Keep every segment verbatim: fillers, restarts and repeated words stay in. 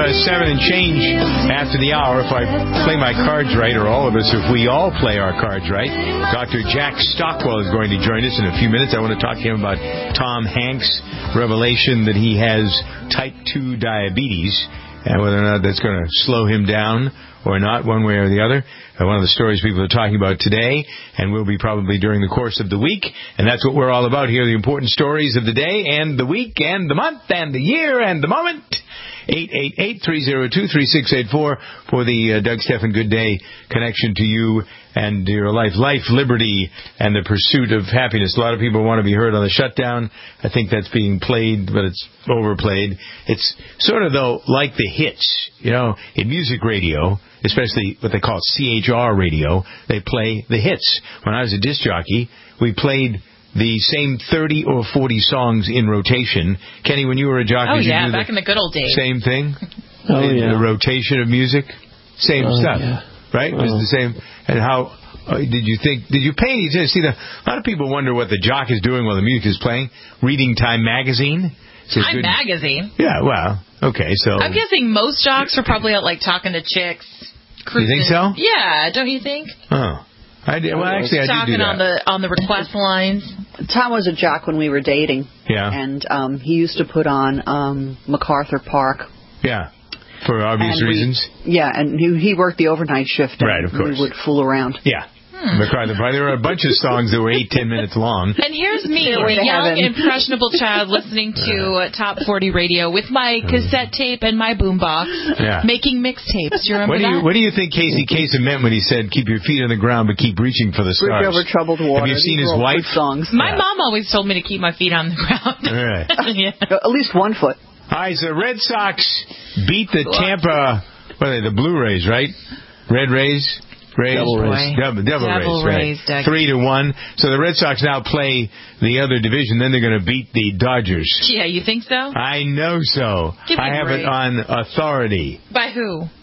uh, seven and change after the hour. If I play my cards right, or all of us, if we all play our cards right, Doctor Jack Stockwell is going to join us in a few minutes. I want to talk to him about Tom Hanks' revelation that he has type two diabetes, and whether or not that's going to slow him down or not, one way or the other. Uh, one of the stories people are talking about today, and will be probably during the course of the week. And that's what we're all about here, the important stories of the day and the week and the month and the year and the moment. eight eight eight, three oh two, three six eight four for the uh, Doug Stephan Good Day connection to you and your life. Life, liberty, and the pursuit of happiness. A lot of people want to be heard on the shutdown. I think that's being played, but it's overplayed. It's sort of, though, like the hits. You know, in music radio, especially what they call C H R radio, they play the hits. When I was a disc jockey, we played the same thirty or forty songs in rotation. Kenny, when you were a jockey, oh, did yeah, you do back the in the good old days. Same thing? Oh, the, yeah. The rotation of music? Same oh, stuff, yeah. right? It was oh. the same. And how uh, did you think, did you pay any attention? See, the, a lot of people wonder what the jock is doing while the music is playing. Reading Time Magazine. Time good, Magazine? Yeah, well, okay, so. I'm guessing most jocks are probably out, like, talking to chicks. Cruising. You think so? Yeah, don't you think? Oh. I did, well, actually, I talking did do that. on the on the request lines. Tom was a jock when we were dating. Yeah. And um, he used to put on um, MacArthur Park. Yeah. For obvious and reasons. We, yeah, and he, he worked the overnight shift. And right, of course. We would fool around. Yeah. Hmm. MacArthur Park. There were a bunch of songs that were eight, ten minutes long. And here's me, the young, heaven. impressionable child listening to uh, Top forty radio with my cassette tape and my boombox, yeah. making mixtapes. You remember what do you, that? What do you think Casey Kasem meant when he said, keep your feet on the ground but keep reaching for the stars? Bridge over troubled water. Have you seen These his wife? Songs. My yeah. mom always told me to keep my feet on the ground. All right. yeah. At least one foot. All right, so Red Sox beat the Tampa, what are they, the Blue Rays, right? Red Rays? Rays, Devil Rays, Devil, Devil, Devil Rays, Rays right? Three to one. So the Red Sox now play the other division. Then they're going to beat the Dodgers. Yeah, you think so? I know so. Give I have break. it on authority. By who? Oh,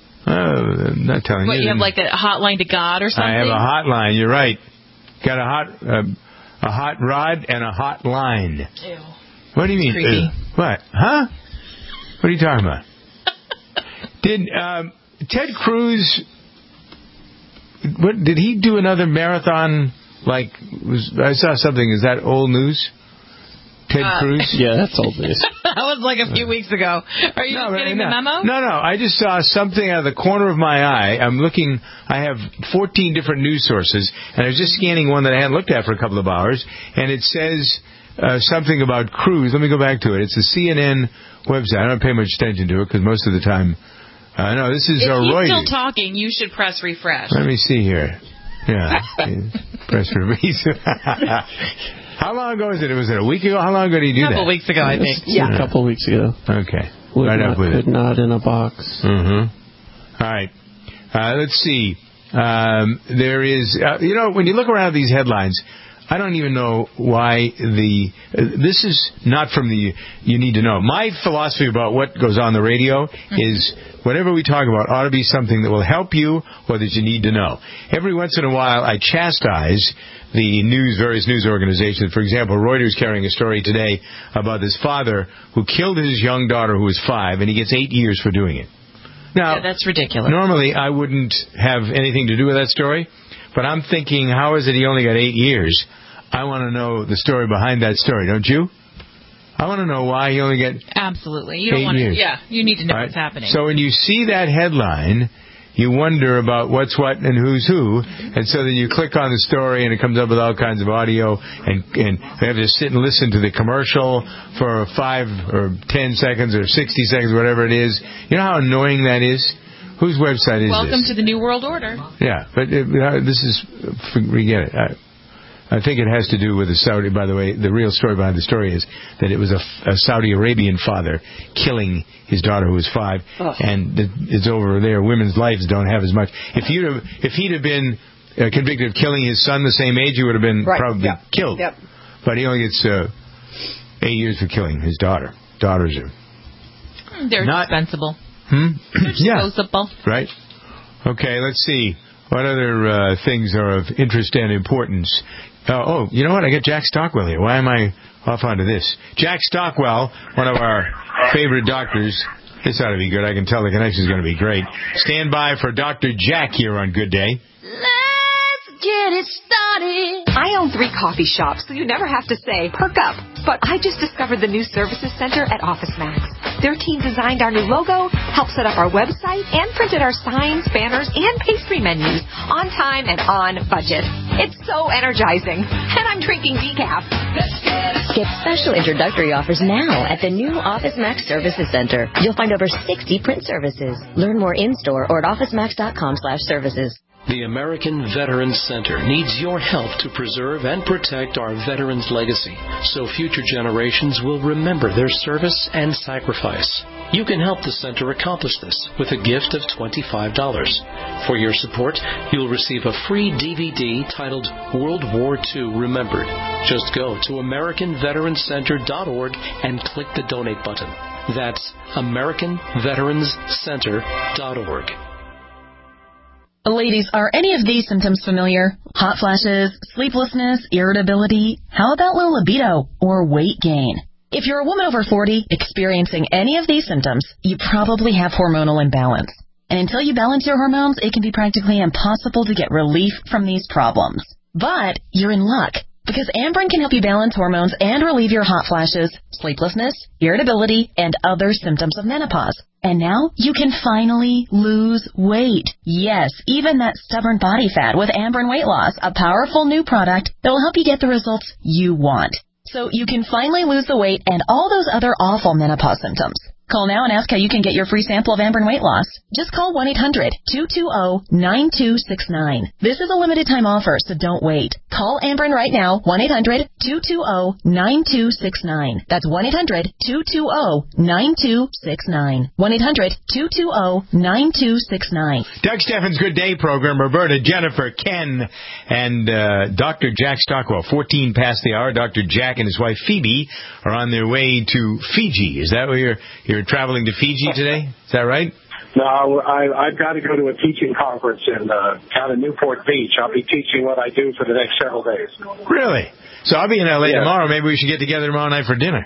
I'm not telling what, you. You have like a hotline to God or something? I have a hotline. You're right. Got a hot, uh, a hot rod and a hot line. Ew. What do you mean? Creepy. Ew? What? Huh? What are you talking about? Did um, Ted Cruz? What did he do another marathon? Like was I saw something? Is that old news? Ted uh, Cruz? Yeah, that's old news. That was like a few weeks ago. Are you no, just getting no, the memo? No, no. I just saw something out of the corner of my eye. I'm looking. I have fourteen different news sources, and I was just scanning one that I hadn't looked at for a couple of hours, and it says uh, something about Cruz. Let me go back to it. It's a C N N website. I don't pay much attention to it because most of the time. Uh, no, this is if uh, he's Reuters. still talking, you should press refresh. Let me see here. Yeah, press refresh. How long ago was it? Was it a week ago? How long ago did you do that? A couple weeks ago, I think. Yeah, a couple weeks ago. Okay, Would right not, up with could it. Not in a box. Mm-hmm. All right. Uh, let's see. Um, there is, uh, you know, when you look around at these headlines, I don't even know why the, uh, this is not from the, you need to know. My philosophy about what goes on the radio mm-hmm. is whatever we talk about ought to be something that will help you or that you need to know. Every once in a while, I chastise the news, various news organizations. For example, Reuters carrying a story today about this father who killed his young daughter who was five, and he gets eight years for doing it. Now, yeah, that's ridiculous. Normally, I wouldn't have anything to do with that story, but I'm thinking, how is it he only got eight years? I want to know the story behind that story, don't you? I want to know why he only got Absolutely. You don't eight want years. to, yeah, you need to know right? what's happening. So when you see that headline, you wonder about what's what and who's who, and so then you click on the story and it comes up with all kinds of audio, and and you have to sit and listen to the commercial for five or ten seconds or sixty seconds, whatever it is. You know how annoying that is? Whose website is Welcome this? to the New World Order. Yeah, but it, uh, this is, forget it. I, I think it has to do with the Saudi, by the way, the real story behind the story is that it was a, a Saudi Arabian father killing his daughter who was five, oh. and it's over there. Women's lives don't have as much. If you'd have, if he'd have been uh, convicted of killing his son the same age, he would have been right. probably yep. killed. Yep. But he only gets uh, eight years for killing his daughter. Daughters are They're not dispensable. Hmm? They're disposable. Yeah. Right. Okay, let's see. What other uh, things are of interest and importance? Uh, oh, you know what? I got Jack Stockwell here. Why am I off onto this? Jack Stockwell, one of our favorite doctors. This ought to be good. I can tell the connection is going to be great. Stand by for Doctor Jack here on Good Day. Let's get it started. I own three coffee shops, so you never have to say, perk up. But I just discovered the new Services Center at OfficeMax. Their team designed our new logo, helped set up our website, and printed our signs, banners, and pastry menus on time and on budget. It's so energizing. And I'm drinking decaf. Get special introductory offers now at the new OfficeMax Services Center. You'll find over sixty print services. Learn more in-store or at OfficeMax.com slash services. The American Veterans Center needs your help to preserve and protect our veterans' legacy so future generations will remember their service and sacrifice. You can help the center accomplish this with a gift of twenty-five dollars. For your support, you'll receive a free D V D titled World War Two Remembered. Just go to American Veterans Center dot org and click the donate button. That's American Veterans Center dot org. Ladies, are any of these symptoms familiar? Hot flashes, sleeplessness, irritability? How about low libido or weight gain? If you're a woman over forty experiencing any of these symptoms, you probably have hormonal imbalance. And until you balance your hormones, it can be practically impossible to get relief from these problems. But you're in luck, because Amberen can help you balance hormones and relieve your hot flashes, sleeplessness, irritability, and other symptoms of menopause. And now you can finally lose weight. Yes, even that stubborn body fat with Amberen Weight Loss, a powerful new product that will help you get the results you want. So you can finally lose the weight and all those other awful menopause symptoms. Call now and ask how you can get your free sample of Amberen Weight Loss. Just call one eight hundred two two zero nine two six nine. This is a limited time offer, so don't wait. Call Amberen right now, one eight hundred two two zero nine two six nine. That's one eight hundred two two zero nine two six nine. one eight hundred two two zero nine two six nine. Doug Steffens' Good Day program, Roberta, Jennifer, Ken, and uh, Doctor Jack Stockwell. fourteen past the hour. Doctor Jack and his wife Phoebe are on their way to Fiji. Is that where you're... You're traveling to Fiji today? Is that right? No, I, I've got to go to a teaching conference in uh, down in Newport Beach. I'll be teaching what I do for the next several days. Really? So I'll be in L A yeah. tomorrow. Maybe we should get together tomorrow night for dinner.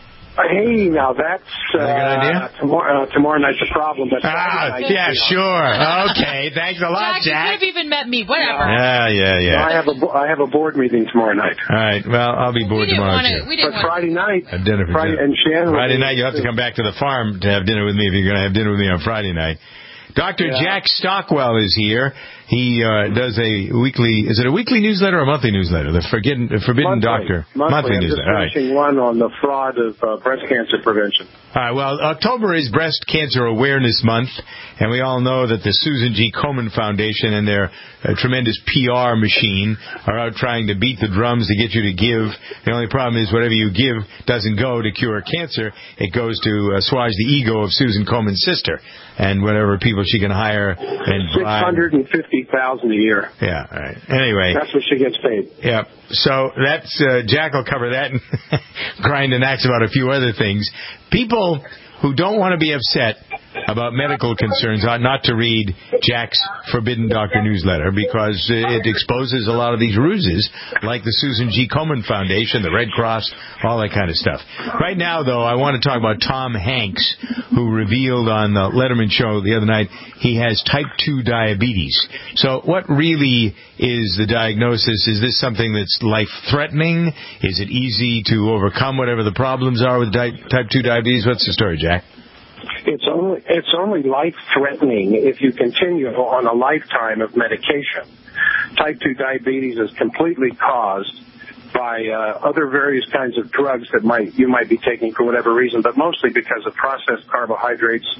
Hey, now that's uh, that a good idea? Tomorrow, uh, tomorrow night's a problem. But ah, yeah, sure. Okay, thanks a lot, Jack. Jack. You could have even met me. Whatever. Yeah, yeah, yeah. No, I have a bo- I have a board meeting tomorrow night. All right. Well, I'll be bored we tomorrow wanna, too. We didn't but Friday night, have dinner for Friday dinner. and Shannon. Friday night, you'll have to come back to the farm to have dinner with me if you're going to have dinner with me on Friday night. Doctor Yeah. Jack Stockwell is here. He uh, does a weekly, is it a weekly newsletter or a monthly newsletter? The Forbidden, the Forbidden monthly. Doctor. Monthly, monthly I'm newsletter. just finishing one on the fraud of uh, breast cancer prevention. All right, well, October is Breast Cancer Awareness Month, and we all know that the Susan G. Komen Foundation and their uh, tremendous P R machine are out trying to beat the drums to get you to give. The only problem is whatever you give doesn't go to cure cancer. It goes to assuage the ego of Susan Komen's sister and whatever people she can hire and Six bribe. hundred and fifty thousand a year. Yeah, all right. Anyway. That's what she gets paid. Yeah. So that's, uh, Jack will cover that and grind an axe about a few other things. People who don't want to be upset about medical concerns ought not to read Jack's Forbidden Doctor newsletter because it exposes a lot of these ruses like the Susan G. Komen Foundation, the Red Cross, all that kind of stuff. Right now, though, I want to talk about Tom Hanks, who revealed on the Letterman show the other night he has type two diabetes. So what really is the diagnosis? Is this something that's life-threatening? Is it easy to overcome whatever the problems are with type two diabetes? What's the story, Jack? It's only it's only life-threatening if you continue on a lifetime of medication. Type two diabetes is completely caused by uh, other various kinds of drugs that might you might be taking for whatever reason, but mostly because of processed carbohydrates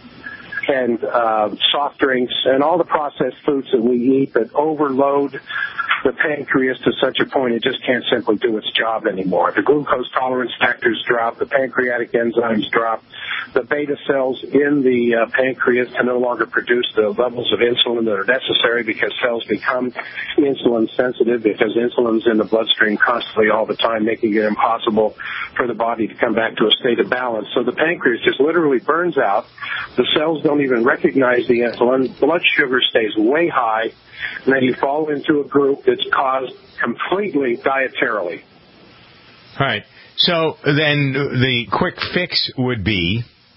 and uh, soft drinks and all the processed foods that we eat that overload the pancreas to such a point it just can't simply do its job anymore. The glucose tolerance factors drop, the pancreatic enzymes drop, the beta cells in the uh, pancreas can no longer produce the levels of insulin that are necessary because cells become insulin sensitive because insulin's in the bloodstream constantly all the time, making it impossible for the body to come back to a state of balance. So the pancreas just literally burns out. The cells don't even recognize the insulin. Blood sugar stays way high, and then you fall into a group that's caused completely dietarily. All right. So then the quick fix would be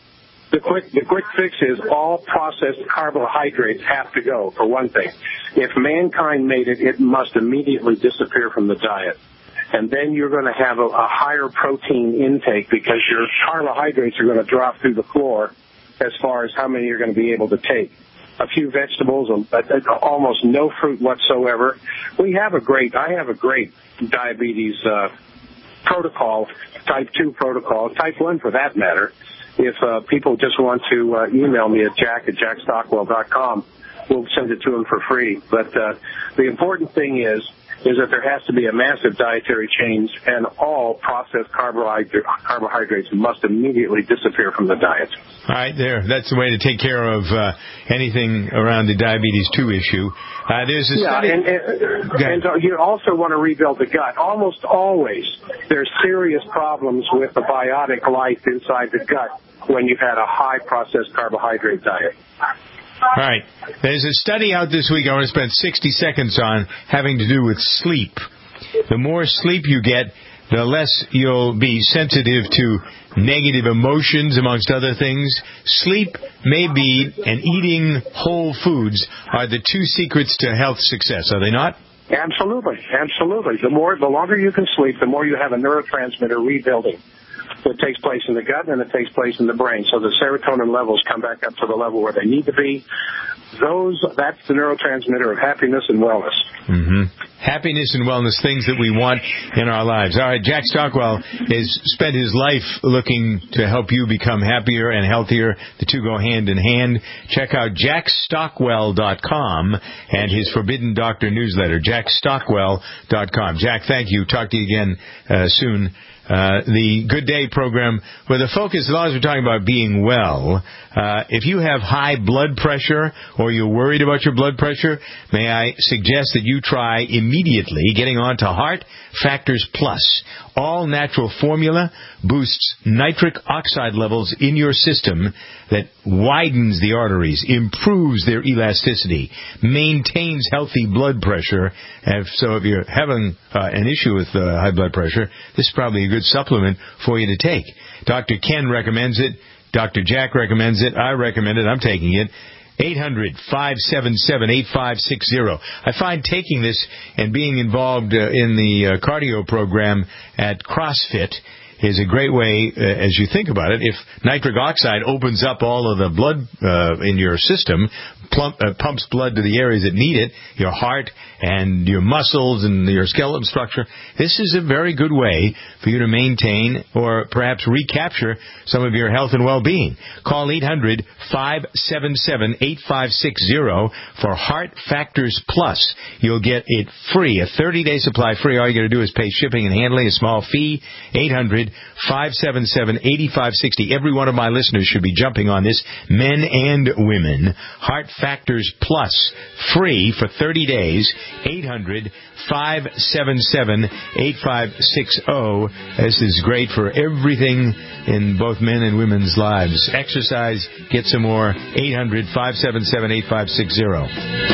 The quick the quick fix is all processed carbohydrates have to go, for one thing. If mankind made it, it must immediately disappear from the diet. And then you're going to have a, a higher protein intake because your carbohydrates are going to drop through the floor as far as how many you're going to be able to take. A few vegetables, almost no fruit whatsoever. We have a great, I have a great diabetes uh, protocol, type two protocol, type one for that matter. If uh, people just want to uh, email me at jack at jack stockwell dot com, we'll send it to them for free. But uh, the important thing is, is that there has to be a massive dietary change, and all processed carbohydrate, carbohydrates must immediately disappear from the diet. All right, there. That's the way to take care of uh, anything around the diabetes two issue. Uh, there's a yeah, study. and, and, and you also want to rebuild the gut. Almost always, there's serious problems with the biotic life inside the gut when you've had a high processed carbohydrate diet. All right. There's a study out this week I want to spend sixty seconds on having to do with sleep. The more sleep you get, the less you'll be sensitive to negative emotions, amongst other things. Sleep, maybe, and eating whole foods are the two secrets to health success, are they not? Absolutely. Absolutely. The more, the longer you can sleep, the more you have a neurotransmitter rebuilding. That takes place in the gut and it takes place in the brain. So the serotonin levels come back up to the level where they need to be. Those, that's the neurotransmitter of happiness and wellness. Mm-hmm. Happiness and wellness, things that we want in our lives. All right, Jack Stockwell has spent his life looking to help you become happier and healthier. The two go hand in hand. Check out jack stockwell dot com and his Forbidden Doctor newsletter, jack stockwell dot com. Jack, thank you. Talk to you again uh, soon. Uh, the Good Day program, where the focus, as long as we're talking about being well, uh, if you have high blood pressure or you're worried about your blood pressure, may I suggest that you try immediately getting on to Heart Factors Plus. All natural formula boosts nitric oxide levels in your system that widens the arteries, improves their elasticity, maintains healthy blood pressure. And so if you're having uh, an issue with uh, high blood pressure, this is probably a good supplement for you to take. Doctor Ken recommends it. Doctor Jack recommends it. I recommend it. I'm taking it. eight hundred, five seven seven, eight five six zero. I find taking this and being involved uh, in the uh, cardio program at CrossFit is a great way, uh, as you think about it. If nitric oxide opens up all of the blood uh, in your system, plump, uh, pumps blood to the areas that need it, your heart and your muscles and your skeletal structure, this is a very good way for you to maintain or perhaps recapture some of your health and well-being. Call eight hundred, five seven seven, eight five six zero for Heart Factors Plus. You'll get it free, a thirty-day supply free. All you got to do is pay shipping and handling, a small fee, eight hundred, five seven seven, eight five six zero. Every one of my listeners should be jumping on this, men and women. Heart Factors Plus, free for thirty days, eight hundred, five seven seven, eight five six zero. This is great for everything in both men and women's lives. Exercise, get some more, eight hundred, five seven seven, eight five six zero.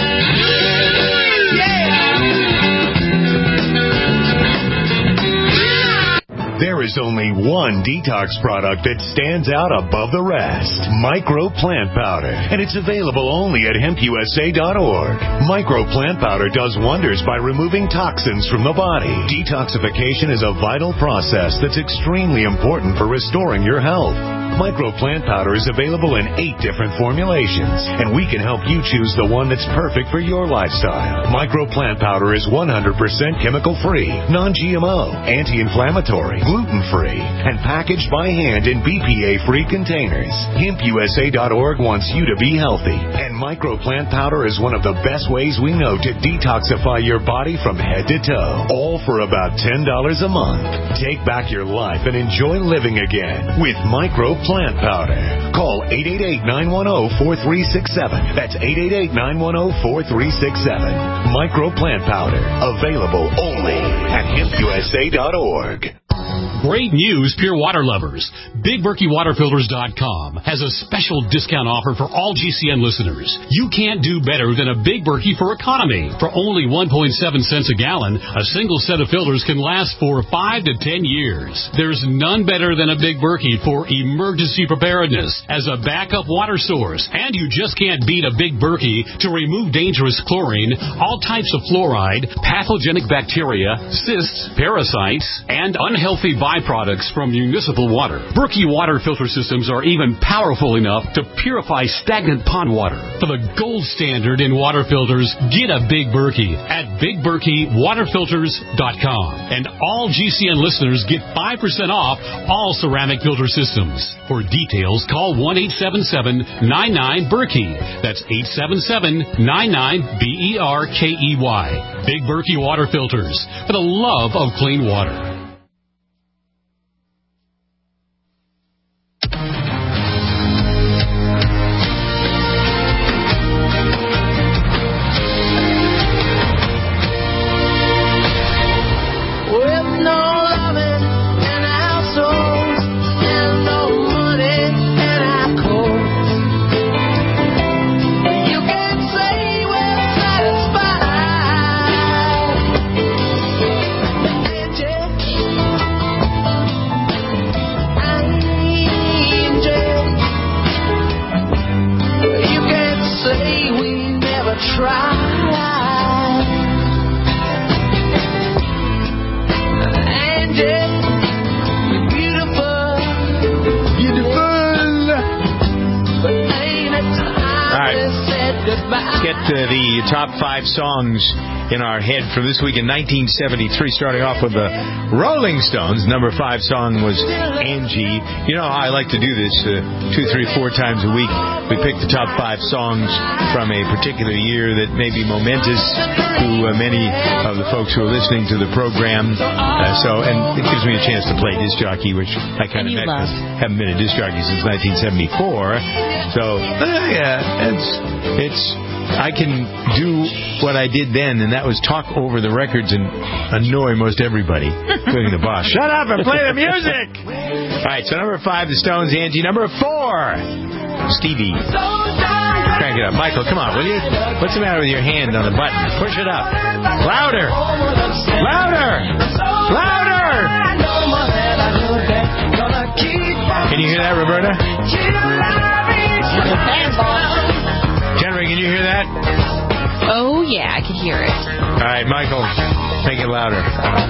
There is only one detox product that stands out above the rest. Micro Plant Powder. And it's available only at hemp u s a dot org. Micro Plant Powder does wonders by removing toxins from the body. Detoxification is a vital process that's extremely important for restoring your health. Micro Plant Powder is available in eight different formulations, and we can help you choose the one that's perfect for your lifestyle. Micro Plant Powder is one hundred percent chemical-free, non G M O, anti-inflammatory, gluten-free, and packaged by hand in B P A-free containers. hemp u s a dot org wants you to be healthy, and Micro Plant Powder is one of the best ways we know to detoxify your body from head to toe, all for about ten dollars a month. Take back your life and enjoy living again with Micro Plant Powder. Call eight eight eight, nine one zero, four three six seven. That's eight eight eight, nine one zero, four three six seven. Micro Plant Powder. Available only at hemp u s a dot org. Great news, pure water lovers. Big Berkey Water Filters dot com has a special discount offer for all G C N listeners. You can't do better than a Big Berkey for economy. For only one point seven cents a gallon, a single set of filters can last for five to ten years. There's none better than a Big Berkey for emergency preparedness as a backup water source. And you just can't beat a Big Berkey to remove dangerous chlorine, all types of fluoride, pathogenic bacteria, cysts, parasites, and unhealthy byproducts from municipal water. Berkey water filter systems are even powerful enough to purify stagnant pond water. For the gold standard in water filters, get a Big Berkey at Big Berkey Water Filters dot com. And all G C N listeners get five percent off all ceramic filter systems. For details, call one eight seven seven, nine nine, Berkey. That's eight seven seven, nine nine, B E R K E Y. Big Berkey Water Filters, for the love of clean water. Top five songs in our head from this week in nineteen seventy-three, starting off with the Rolling Stones. Number five song was Angie. You know how I like to do this uh, two, three, four times a week. We pick the top five songs from a particular year that may be momentous to uh, many of the folks who are listening to the program. Uh, so, and it gives me a chance to play disc jockey, which I kind of met because I haven't been a disc jockey since nineteen seventy-four. So, uh, yeah, it's it's. I can do what I did then, and that was talk over the records and annoy most everybody, including the boss. Shut up and play the music! All right, so number five, the Stones, Angie. Number four, Stevie. Crank it up. Michael, come on, will you? What's the matter with your hand on the button? Push it up. Louder! Louder! Louder! Can you hear that, Roberta? Jennifer, can you hear that? Oh, yeah, I can hear it. All right, Michael, make it louder.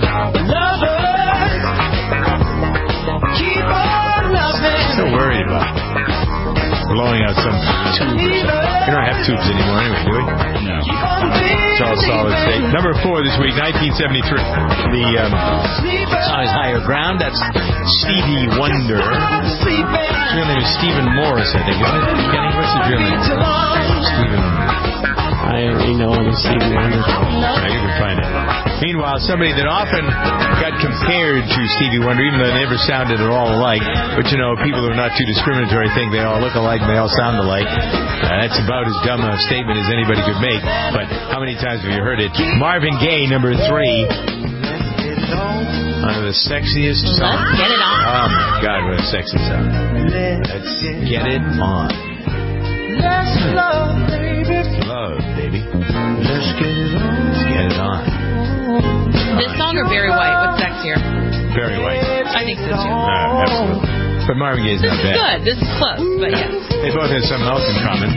So worried about blowing out some tube or something. We don't have tubes anymore anyway, do we? No. It's all solid state. Number four this week, nineteen seventy-three. The um, song is Higher Ground. That's Stevie Wonder. His real name is Stephen Morris, I think, isn't it? Kenny, what's his real name? Stephen. I only know him as Stevie Wonder. Right, you can find it. Meanwhile, somebody that often got compared to Stevie Wonder, even though they never sounded at all alike, but you know, people who are not too discriminatory think they all look alike and they all sound alike. Uh, that's about as dumb a statement as anybody could make, but how many times have you heard it? Marvin Gaye, number three. One of the sexiest songs. Let's get it on. Oh my God, what a sexy song. Let's get it on. Let's love, baby. Love, baby. Let's get it on. Let's get it on. This song or Barry White? What's sexier? Barry White. I think so too. Uh, absolutely. But Marvin Gaye's this not bad. This is good. This is close, but yes. They both have something else in common.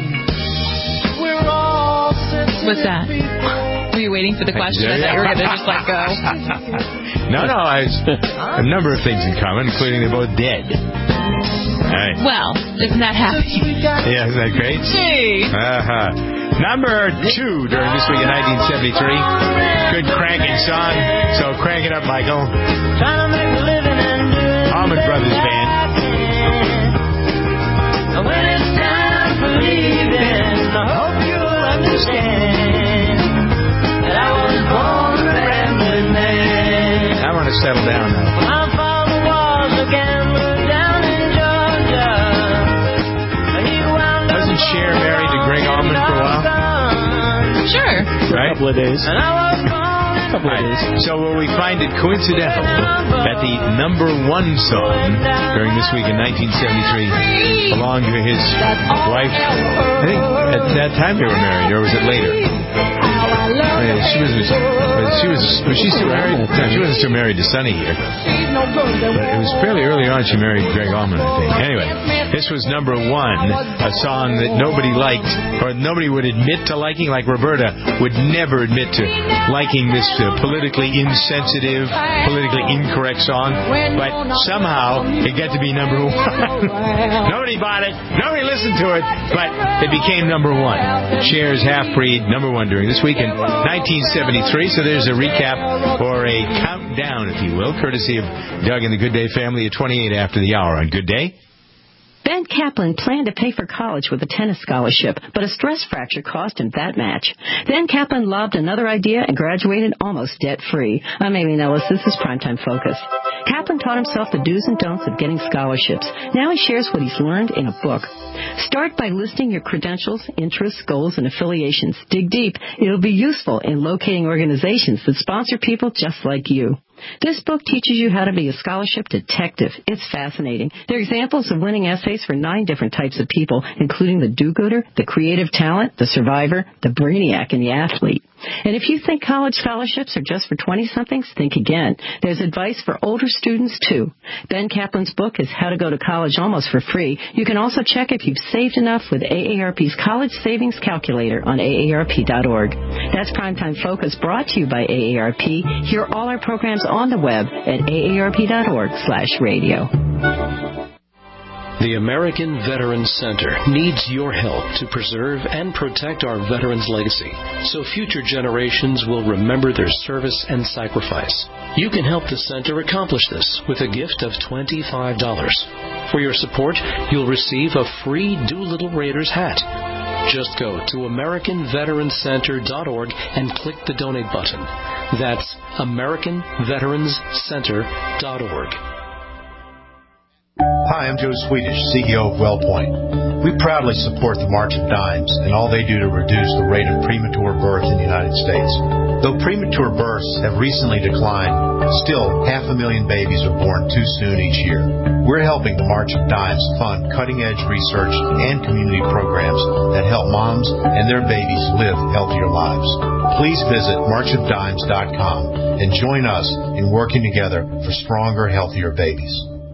What's that? Were you waiting for the question? I thought you were going to just like go. No, no. I was, a number of things in common, including they're both dead. All right. Well, isn't that happy? Yeah, isn't that great? Gee. Uh-huh. Number two during this week in nineteen seventy-three. Good cranking song. So crank it up, Michael. Allman Brothers Band. When it's time for leaving, I hope you'll understand that I was born a rambling man. I want to settle down now. My father was a gambler down in Georgia. He wound up Wasn't Cher married to Greg Allman for a while? Sure. For right? a couple of days. and I was born in couple of days. So will we find it coincidental that the number one song during this week in nineteen seventy-three belonged to his wife? I think at that time they were married, or was it later? Yeah, she was. She was. Was she still married? No, she wasn't still married to Sonny here. It was fairly early on she married Greg Allman, I think. Anyway, this was number one, a song that nobody liked, or nobody would admit to liking. Like Roberta would never admit to liking this uh, politically insensitive, politically incorrect song, but somehow it got to be number one. Nobody bought it, nobody listened to it, but it became number one. Cher's Half-Breed, number one during this week in nineteen seventy-three. So there's a recap or a countdown, if you will, courtesy of Doug and the Good Day family at twenty-eight after the hour on Good Day. Ben Kaplan planned to pay for college with a tennis scholarship, but a stress fracture cost him that match. Then Kaplan lobbed another idea and graduated almost debt-free. I'm Amy Nellis. This is Primetime Focus. Kaplan taught himself the do's and don'ts of getting scholarships. Now he shares what he's learned in a book. Start by listing your credentials, interests, goals, and affiliations. Dig deep. It'll be useful in locating organizations that sponsor people just like you. This book teaches you how to be a scholarship detective. It's fascinating. There are examples of winning essays for nine different types of people, including the do-gooder, the creative talent, the survivor, the brainiac, and the athlete. And if you think college scholarships are just for twenty-somethings, think again. There's advice for older students, too. Ben Kaplan's book is How to Go to College Almost for Free. You can also check if you've saved enough with A A R P's College Savings Calculator on A A R P dot org. That's Primetime Focus, brought to you by A A R P. Hear all our programs on the web at A A R P dot org slash radio. The American Veterans Center needs your help to preserve and protect our veterans' legacy so future generations will remember their service and sacrifice. You can help the center accomplish this with a gift of twenty-five dollars. For your support, you'll receive a free Doolittle Raiders hat. Just go to American Veterans Center dot org and click the donate button. That's American Veterans Center dot org. Hi, I'm Joe Swedish, C E O of WellPoint. We proudly support the March of Dimes and all they do to reduce the rate of premature birth in the United States. Though premature births have recently declined, still half a million babies are born too soon each year. We're helping the March of Dimes fund cutting-edge research and community programs that help moms and their babies live healthier lives. Please visit march of dimes dot com and join us in working together for stronger, healthier babies.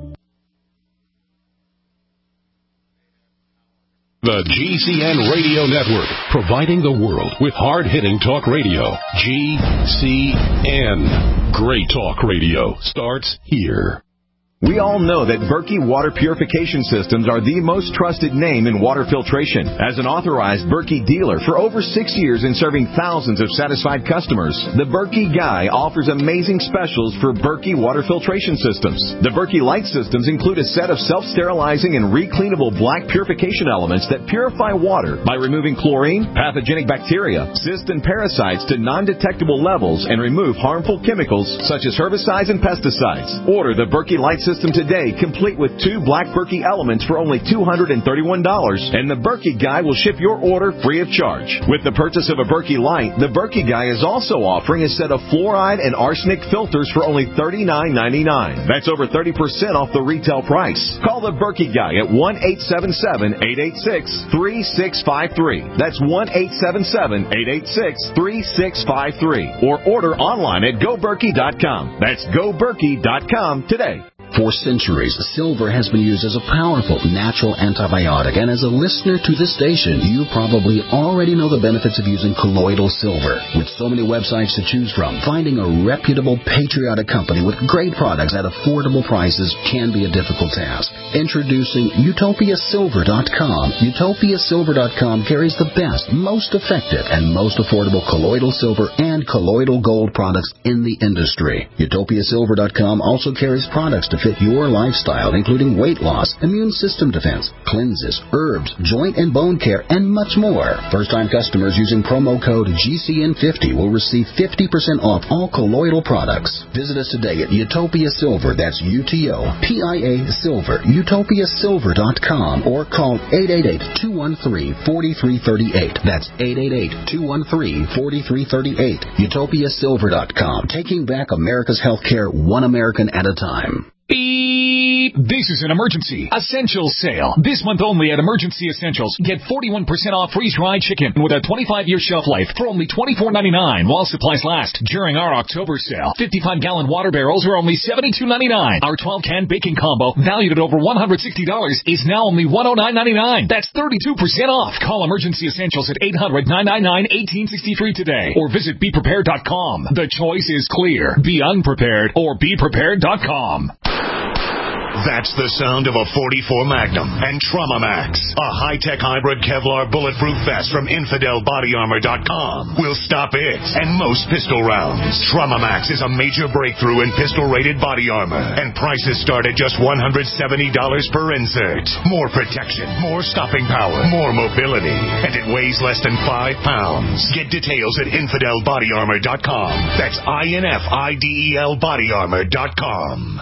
The G C N Radio Network, providing the world with hard-hitting talk radio. G C N. Great talk radio starts here. We all know that Berkey Water Purification Systems are the most trusted name in water filtration. As an authorized Berkey dealer for over six years and serving thousands of satisfied customers, the Berkey Guy offers amazing specials for Berkey Water Filtration Systems. The Berkey Light Systems include a set of self-sterilizing and recleanable black purification elements that purify water by removing chlorine, pathogenic bacteria, cysts, and parasites to non-detectable levels and remove harmful chemicals such as herbicides and pesticides. Order the Berkey Light System today, complete with two black Berkey elements for only two hundred thirty-one dollars, and the Berkey Guy will ship your order free of charge. With the purchase of a Berkey Light, the Berkey Guy is also offering a set of fluoride and arsenic filters for only thirty-nine ninety-nine. That's over thirty percent off the retail price. Call the Berkey Guy at one eight seven seven, eight eight six, three six five three. That's one eight seven seven, eight eight six, three six five three. Or order online at go berkey dot com. That's go berkey dot com today. For centuries, silver has been used as a powerful natural antibiotic, and as a listener to this station, you probably already know the benefits of using colloidal silver. With so many websites to choose from, finding a reputable, patriotic company with great products at affordable prices can be a difficult task. Introducing Utopia Silver dot com. Utopia Silver dot com carries the best, most effective, and most affordable colloidal silver and colloidal gold products in the industry. Utopia Silver dot com also carries products to to fit your lifestyle, including weight loss, immune system defense, cleanses, herbs, joint and bone care, and much more. First-time customers using promo code G C N fifty will receive fifty percent off all colloidal products. Visit us today at Utopia Silver. That's U T O P I A Silver. utopia silver dot com or call eight eight eight, two one three, four three three eight. That's eight eight eight, two one three, four three three eight. utopia silver dot com. Taking back America's healthcare one American at a time. Beep! This is an Emergency Essentials sale. This month only at Emergency Essentials. Get forty-one percent off freeze-dried chicken with a twenty-five year shelf life for only twenty-four ninety-nine while supplies last. During our October sale, fifty-five gallon water barrels are only seventy-two ninety-nine. Our twelve can baking combo, valued at over one hundred sixty dollars, is now only one hundred nine ninety-nine. That's thirty-two percent off. Call Emergency Essentials at eight hundred, nine nine nine, one eight six three today or visit be prepared dot com. The choice is clear. Be unprepared or be prepared dot com. That's the sound of a forty-four Magnum and Trauma Max, a high-tech hybrid Kevlar bulletproof vest from infidel body armor dot com. Will stop it and most pistol rounds. Trauma Max is a major breakthrough in pistol-rated body armor, and prices start at just one hundred seventy dollars per insert. More protection, more stopping power, more mobility, and it weighs less than five pounds. Get details at infidel body armor dot com. That's I N F I D E L body armor dot com.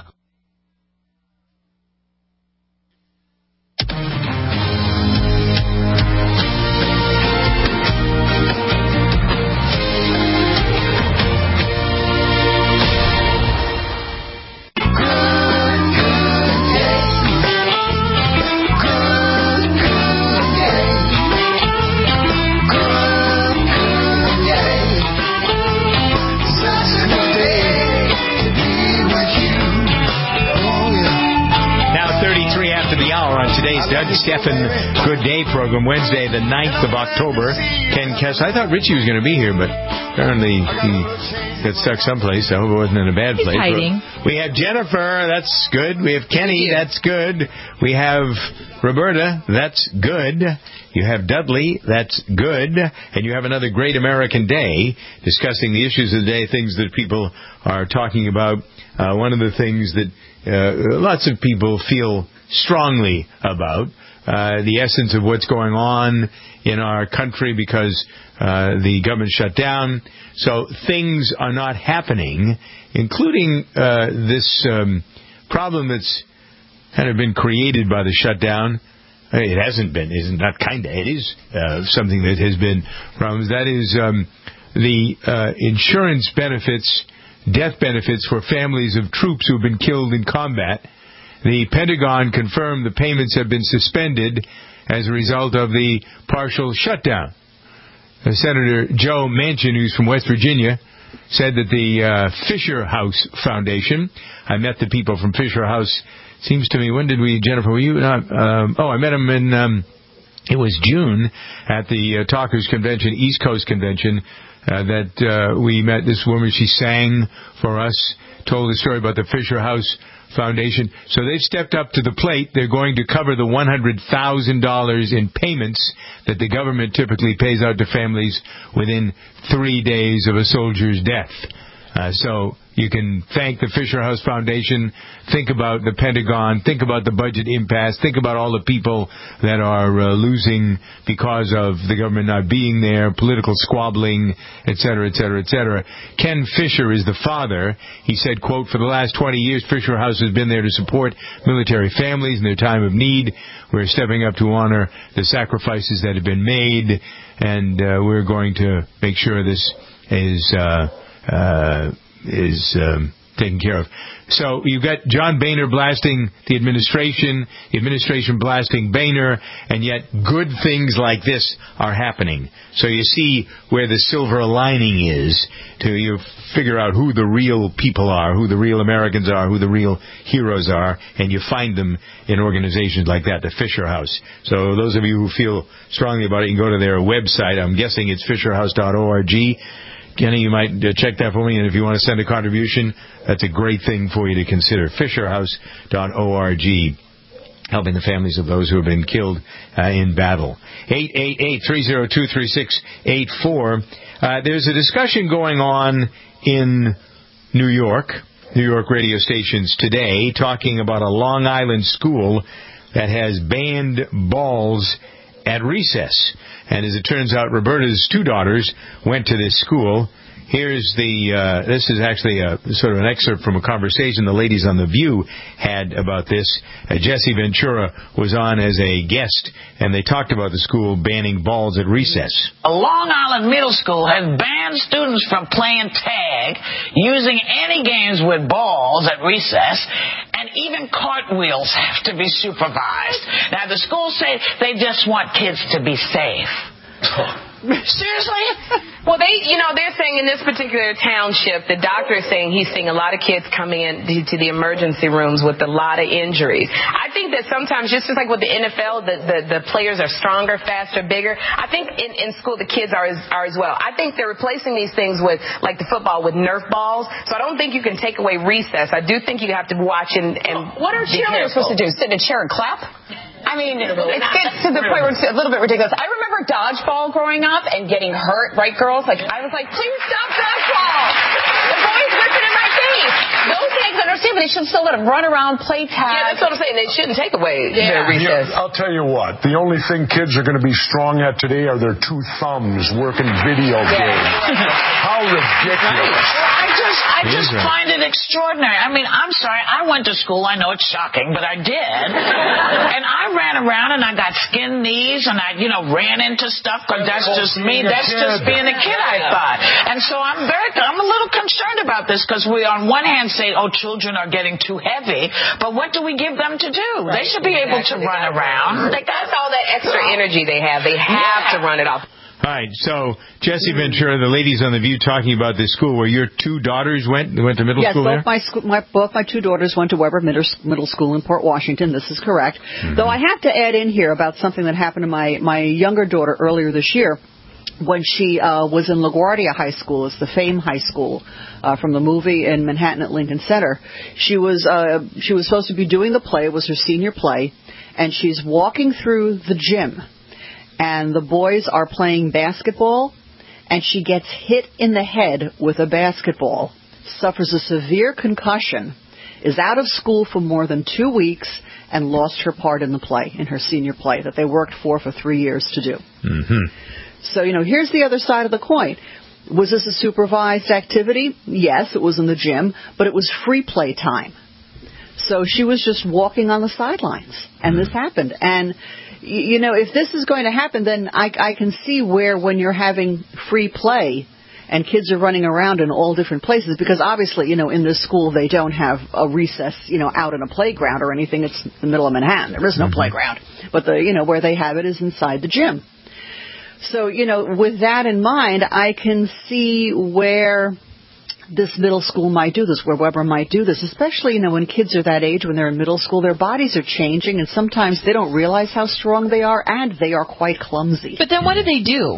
Today's Doug Stephan Good Day program, Wednesday, the ninth of October. Ken Kess. I thought Richie was going to be here, but apparently he got stuck someplace. I hope it wasn't in a bad place. He's hiding. We have Jennifer. That's good. We have Kenny. That's good. We have Roberta. That's good. You have Dudley. That's good. And you have another great American day discussing the issues of the day, things that people are talking about. Uh, one of the things that uh, lots of people feel strongly about, uh, the essence of what's going on in our country because uh, the government shut down. So things are not happening, including uh, this um, problem that's kind of been created by the shutdown. It hasn't been, isn't not kind of, it is uh, something that has been problems. That is um, the uh, insurance benefits, death benefits for families of troops who have been killed in combat. The Pentagon confirmed the payments have been suspended as a result of the partial shutdown. Uh, Senator Joe Manchin, who's from West Virginia, said that the uh, Fisher House Foundation, I met the people from Fisher House, seems to me, when did we, Jennifer, were you not? Um, oh, I met them in, um, it was June at the uh, Talkers Convention, East Coast Convention, uh, that uh, we met this woman. She sang for us, told the story about the Fisher House Foundation. So they've stepped up to the plate. They're going to cover the one hundred thousand dollars in payments that the government typically pays out to families within three days of a soldier's death. Uh, so you can thank the Fisher House Foundation, think about the Pentagon, think about the budget impasse, think about all the people that are uh, losing because of the government not being there, political squabbling, et cetera, et cetera, et cetera. Ken Fisher is the father. He said, quote, "For the last twenty years, Fisher House has been there to support military families in their time of need. We're stepping up to honor the sacrifices that have been made, and uh, we're going to make sure this is... Uh, Uh, is um, taken care of." So you've got John Boehner blasting the administration, the administration blasting Boehner, and yet good things like this are happening. So you see where the silver lining is to you figure out who the real people are, who the real Americans are, who the real heroes are, and you find them in organizations like that, the Fisher House. So those of you who feel strongly about it, you can go to their website. I'm guessing it's fisher house dot org. Kenny, you might uh, check that for me, and if you want to send a contribution, that's a great thing for you to consider. fisher house dot org, helping the families of those who have been killed uh, in battle. eight eight eight, three oh two, three six eight four. Uh, there's a discussion going on in New York, New York radio stations today, talking about a Long Island school that has banned balls at recess. And as it turns out, Roberta's two daughters went to this school. Here's the, uh, this is actually a sort of an excerpt from a conversation the ladies on The View had about this. Uh, Jesse Ventura was on as a guest, and they talked about the school banning balls at recess. A Long Island middle school has banned students from playing tag, using any games with balls at recess, and even cartwheels have to be supervised. Now, the schools say they just want kids to be safe. Seriously? Well, they, you know, they're saying in this particular township, the doctor is saying he's seeing a lot of kids coming in to the emergency rooms with a lot of injuries. I think that sometimes, just like with the N F L, the, the, the players are stronger, faster, bigger. I think in, in school the kids are as, are as well. I think they're replacing these things with, like the football, with Nerf balls. So I don't think you can take away recess. I do think you have to watch and, and What are cheerleaders supposed to do? Sit in a chair and clap? I mean, it gets to the point where it's a little bit ridiculous. I remember dodgeball growing up and getting hurt, right, girls? Like, I was like, please stop dodgeball! The boys listen in my face! Those things, I understand, but they should still let them run around, play tag. Yeah, that's what I'm saying. They shouldn't take away yeah. their recess. Yeah, I'll tell you what. The only thing kids are going to be strong at today are their two thumbs working video yeah. games. How ridiculous. Well, I just, I just find it extraordinary. I mean, I'm sorry. I went to school. I know it's shocking, but I did. And I ran around and I got skinned knees and I, you know, ran into stuff because that's just me. That's just being a kid, I thought. And so I'm very, I'm a little concerned about this because we, on one hand, say, oh, children are getting too heavy, but what do we give them to do? Right. They should be able to run around. Like, that's all that extra energy they have. They have yeah. to run it off. All right, so Jesse Ventura, the ladies on The View, talking about this school where your two daughters went went to middle yes, school both there? my, sc- my both my two daughters went to Weber Middle, Middle School in Port Washington. This is correct. Mm-hmm. Though I have to add in here about something that happened to my, my younger daughter earlier this year when she uh, was in LaGuardia High School. It's the Fame High School uh, from the movie in Manhattan at Lincoln Center. She was uh, she was supposed to be doing the play. It was her senior play, and she's walking through the gym. And the boys are playing basketball, and she gets hit in the head with a basketball, suffers a severe concussion, is out of school for more than two weeks, and lost her part in the play, in her senior play, that they worked for for three years to do. Mm-hmm. So, you know, here's the other side of the coin. Was this a supervised activity? Yes, it was in the gym, but it was free play time. So she was just walking on the sidelines, and this happened. And you know, if this is going to happen, then I, I can see where when you're having free play and kids are running around in all different places, because obviously, you know, in this school they don't have a recess, you know, out in a playground or anything. It's the middle of Manhattan. There is no mm-hmm. playground. But, the you know, where they have it is inside the gym. So, you know, with that in mind, I can see where this middle school might do this, where Weber might do this, especially, you know, when kids are that age, when they're in middle school, their bodies are changing, and sometimes they don't realize how strong they are, and they are quite clumsy. But then what do they do?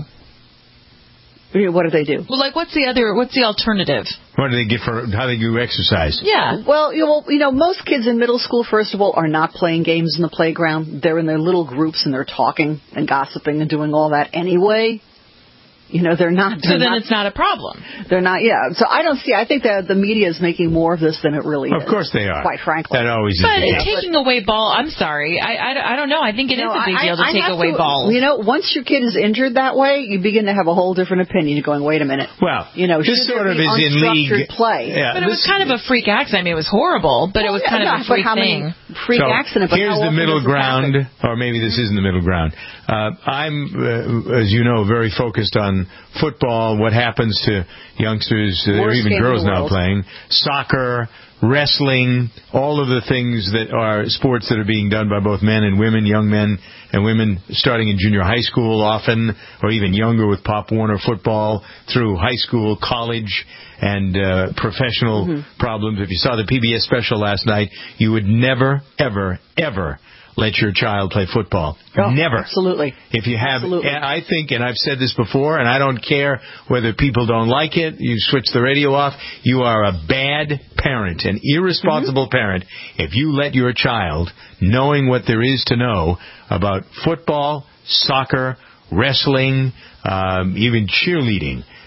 What do they do? Well, like, what's the other, what's the alternative? What do they get for, how they do exercise? Yeah. Well, you know, you know, most kids in middle school, first of all, are not playing games in the playground. They're in their little groups, and they're talking and gossiping and doing all that anyway. You know, they're not. They're so then not, it's not a problem. They're not, yeah. So I don't see, I think that the media is making more of this than it really of is. Of course they are. Quite frankly. That always but is. But taking away ball, I'm sorry. I, I, I don't know. I think it is no, a big I, deal to I take away to, balls. You know, once your kid is injured that way, you begin to have a whole different opinion. You're going, wait a minute. Well, you know, this sort of is in league play. Yeah, but it was kind of a freak accident. I mean, it was horrible, but well, it was kind yeah, of a freak how thing. Many freak so accident. But here's how the middle ground, happen? or maybe this isn't the middle ground. Uh, I'm, uh, as you know, very focused on football, what happens to youngsters, uh, or even girls now playing, soccer, wrestling, all of the things that are sports that are being done by both men and women, young men and women, starting in junior high school often, or even younger with Pop Warner football, through high school, college, and uh, professional mm-hmm. problems. If you saw the P B S special last night, you would never, ever, ever let your child play football. Oh, Never. Absolutely. If you have, absolutely. I think, and I've said this before, and I don't care whether people don't like it, you switch the radio off, you are a bad parent, an irresponsible mm-hmm. parent, if you let your child, knowing what there is to know about football, soccer, wrestling, um, even cheerleading,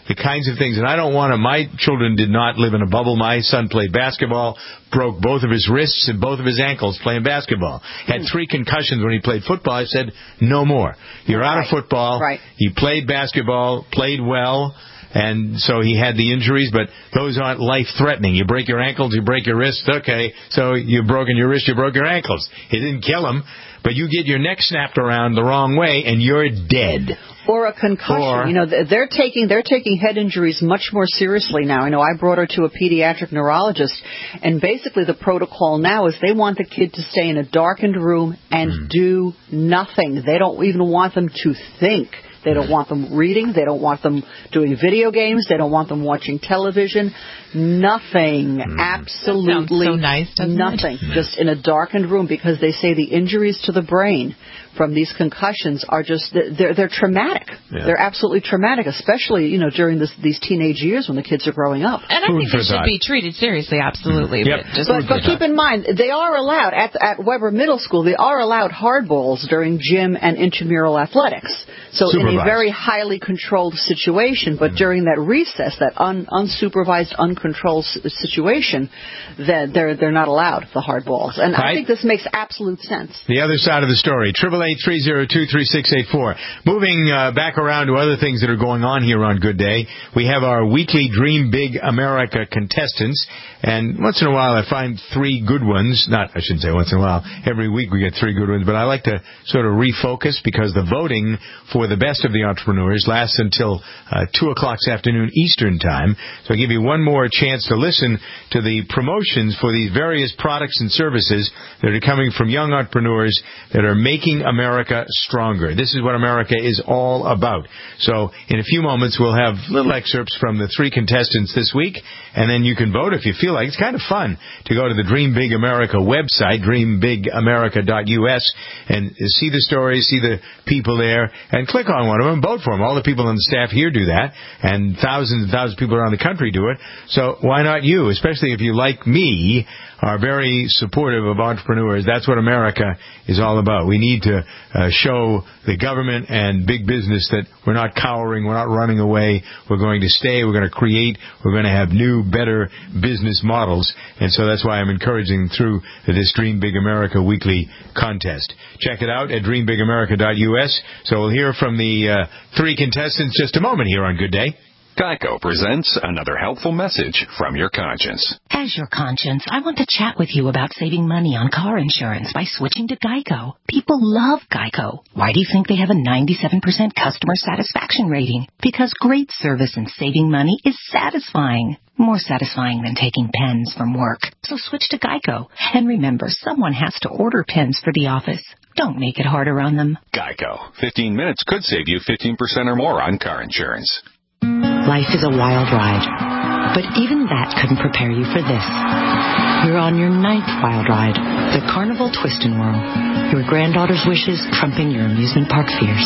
the kinds of things. And I don't want to, my children did not live in a bubble. My son played basketball, broke both of his wrists and both of his ankles playing basketball. Had three concussions when he played football. I said, no more. You're out of football. Right. He played basketball, played well. And so he had the injuries, but those aren't life-threatening. You break your ankles, you break your wrists, okay, so you've broken your wrist, you broke your ankles. It didn't kill him, but you get your neck snapped around the wrong way, and you're dead. Or a concussion. Or, you know, they're taking they're taking head injuries much more seriously now. I know I brought her to a pediatric neurologist, and basically the protocol now is they want the kid to stay in a darkened room and mm. do nothing. They don't even want them to think. They don't want them reading. They don't want them doing video games. They don't want them watching television. Nothing. Mm. Absolutely so nice, nothing. It? Just in a darkened room, because they say the injuries to the brain from these concussions are just, they're, they're traumatic. Yeah. They're absolutely traumatic, especially, you know, during this, these teenage years when the kids are growing up. And I Food think they should thought. be treated seriously, absolutely. Yep. But, just but, but keep in mind, they are allowed, at, at Weber Middle School, they are allowed hardballs during gym and intramural athletics. So Supervised. in a very highly controlled situation, but mm-hmm. during that recess, that un, unsupervised, uncontrolled situation, that they're they're not allowed the hardballs. And right. I think this makes absolute sense. The other side of the story, triple eight three zero two three six eight four. Moving uh, back around to other things that are going on here on Good Day, we have our weekly Dream Big America contestants, and once in a while I find three good ones. Not, I shouldn't say once in a while. Every week we get three good ones, but I like to sort of refocus because the voting for the best of the entrepreneurs lasts until uh, two o'clock this afternoon Eastern Time. So I give you one more chance to listen to the promotions for these various products and services that are coming from young entrepreneurs that are making America stronger. This is what America is all about. So in a few moments we'll have little excerpts from the three contestants this week, and then you can vote if you feel like. It's kind of fun to go to the Dream Big America website, dream big america dot U S, and see the stories, see the people there, and click on one of them, vote for them. All the people on the staff here do that, and thousands and thousands of people around the country do it. So why not you? Especially if you, like me, are very supportive of entrepreneurs. That's what America is all about. We need to uh, show the government and big business that we're not cowering, we're not running away, we're going to stay, we're going to create, we're going to have new, better business models. And so that's why I'm encouraging through this Dream Big America weekly contest. Check it out at dream big america dot U S. So we'll hear from the uh, three contestants just a moment here on Good Day. Geico presents another helpful message from your conscience. As your conscience, I want to chat with you about saving money on car insurance by switching to Geico. People love Geico. Why do you think they have a ninety-seven percent customer satisfaction rating? Because great service and saving money is satisfying. More satisfying than taking pens from work. So switch to Geico. And remember, someone has to order pens for the office. Don't make it harder on them. Geico. fifteen minutes could save you fifteen percent or more on car insurance. Life is a wild ride, but even that couldn't prepare you for this. You're on your ninth wild ride, the Carnival Twist and Whirl. Your granddaughter's wishes trumping your amusement park fears.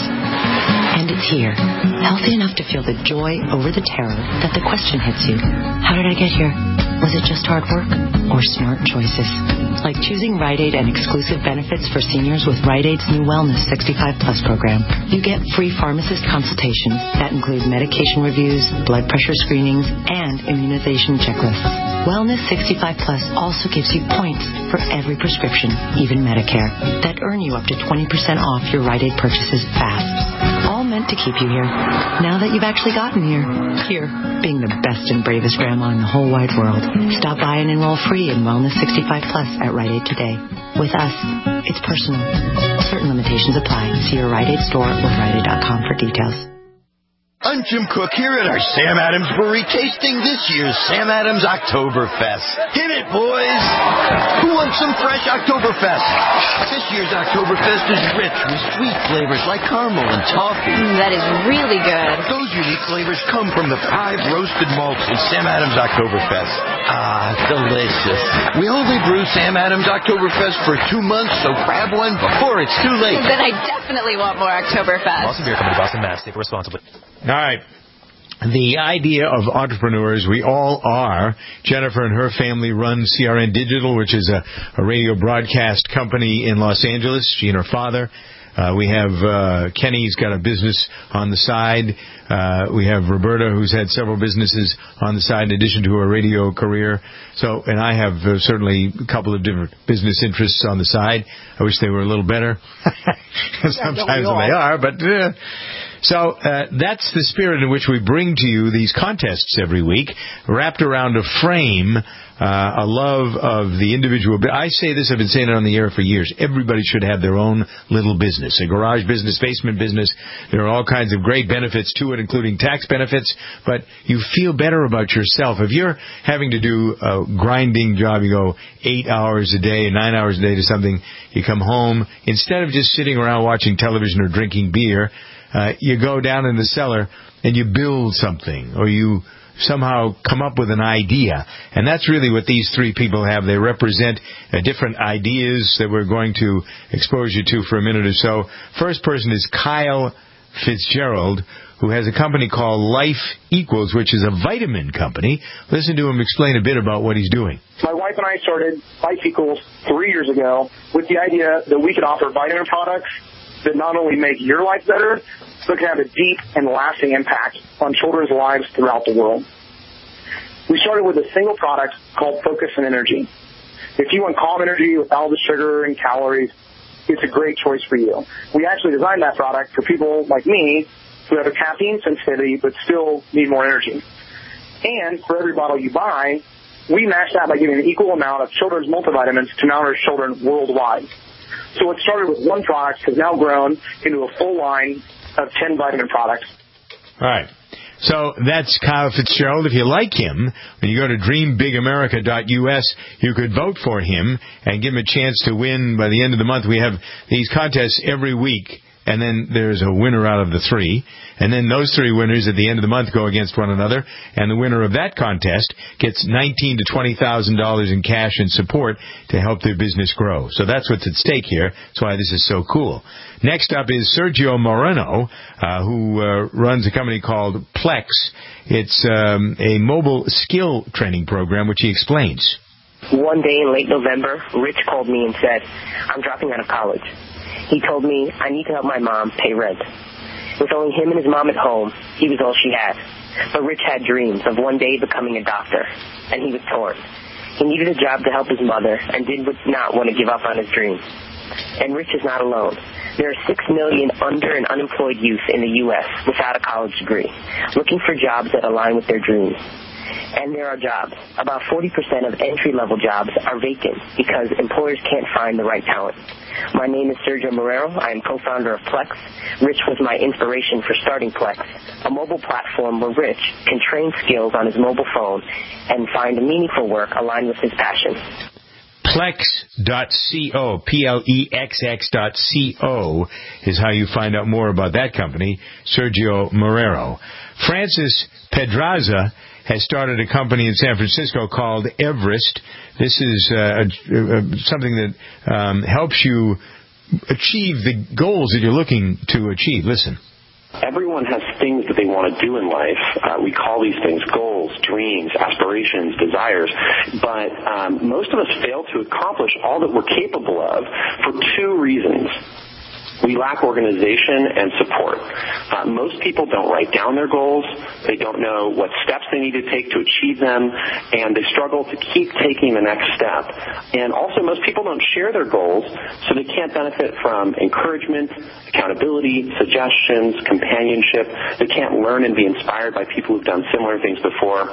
And it's here, healthy enough to feel the joy over the terror that the question hits you. How did I get here? Was it just hard work or smart choices? Like choosing Rite Aid and exclusive benefits for seniors with Rite Aid's new Wellness sixty-five plus program. You get free pharmacist consultations that include medication reviews, blood pressure screenings, and immunization checklists. Wellness sixty-five plus also gives you points for every prescription, even Medicare, that earn you up to twenty percent off your Rite Aid purchases fast. All meant to keep you here. Now that you've actually gotten here. Here, being the best and bravest grandma in the whole wide world. Stop by and enroll free in Wellness sixty-five plus at Rite Aid today. With us, it's personal. Certain limitations apply. See your Rite Aid store or rite aid dot com for details. I'm Jim Cook here at our Sam Adams Brewery tasting this year's Sam Adams Oktoberfest. Hit it, boys! Who wants some fresh Oktoberfest? This year's Oktoberfest is rich with sweet flavors like caramel and toffee. Mm, that is really good. Those unique flavors come from the five roasted malts in Sam Adams Oktoberfest. Ah, delicious. We only brew Sam Adams Oktoberfest for two months, so grab one before it's too late. Then I definitely want more Oktoberfest. Boston Beer Company, Boston, Mass. Take responsibly. All right. The idea of entrepreneurs, we all are. Jennifer and her family run C R N Digital, which is a, a radio broadcast company in Los Angeles. She and her father Uh, we have uh, Kenny's got a business on the side. Uh, we have Roberta, who's had several businesses on the side in addition to her radio career. So, and I have uh, certainly a couple of different business interests on the side. I wish they were a little better. Sometimes they are, but... Uh, So uh, that's the spirit in which we bring to you these contests every week, wrapped around a frame, uh, a love of the individual. I say this, I've been saying it on the air for years. Everybody should have their own little business, a garage business, basement business. There are all kinds of great benefits to it, including tax benefits, but you feel better about yourself. If you're having to do a grinding job, you go eight hours a day, nine hours a day to something, you come home, instead of just sitting around watching television or drinking beer, Uh, you go down in the cellar and you build something, or you somehow come up with an idea. And that's really what these three people have. They represent uh, different ideas that we're going to expose you to for a minute or so. First person is Kyle Fitzgerald, who has a company called Life Equals, which is a vitamin company. Listen to him explain a bit about what he's doing. My wife and I started Life Equals three years ago with the idea that we could offer vitamin products that not only make your life better, but can have a deep and lasting impact on children's lives throughout the world. We started with a single product called Focus and Energy. If you want calm energy without all the sugar and calories, it's a great choice for you. We actually designed that product for people like me who have a caffeine sensitivity but still need more energy. And for every bottle you buy, we match that by giving an equal amount of children's multivitamins to malnourished children worldwide. So what started with one product has now grown into a full line of ten vitamin products. All right. So that's Kyle Fitzgerald. If you like him, when you go to dream big america dot U S, you could vote for him and give him a chance to win by the end of the month. We have these contests every week, and then there's a winner out of the three. And then those three winners at the end of the month go against one another, and the winner of that contest gets nineteen thousand to twenty thousand dollars in cash and support to help their business grow. So that's what's at stake here. That's why this is so cool. Next up is Sergio Moreno, uh, who uh, runs a company called Plex. It's um, a mobile skill training program, which he explains. One day in late November, Rich called me and said, I'm dropping out of college. He told me I need to help my mom pay rent. With only him and his mom at home, he was all she had. But Rich had dreams of one day becoming a doctor, and he was torn. He needed a job to help his mother and did not want to give up on his dream. And Rich is not alone. There are six million under- and unemployed youth in the U S without a college degree, looking for jobs that align with their dreams. And there are jobs. About forty percent of entry-level jobs are vacant because employers can't find the right talent. My name is Sergio Moreno. I am co-founder of Plex. Rich was my inspiration for starting Plex, a mobile platform where Rich can train skills on his mobile phone and find meaningful work aligned with his passion. Plex dot co, P L E X X dot co is how you find out more about that company, Sergio Moreno. Francis Pedraza has started a company in San Francisco called Everest. This is uh, a, a, something that um, helps you achieve the goals that you're looking to achieve. Listen. Everyone has things that they want to do in life. Uh, we call these things goals, dreams, aspirations, desires. But um, most of us fail to accomplish all that we're capable of for two reasons. We lack organization and support. Uh, most people don't write down their goals. They don't know what steps they need to take to achieve them, and they struggle to keep taking the next step. And also, most people don't share their goals, so they can't benefit from encouragement, accountability, suggestions, companionship. They can't learn and be inspired by people who've done similar things before.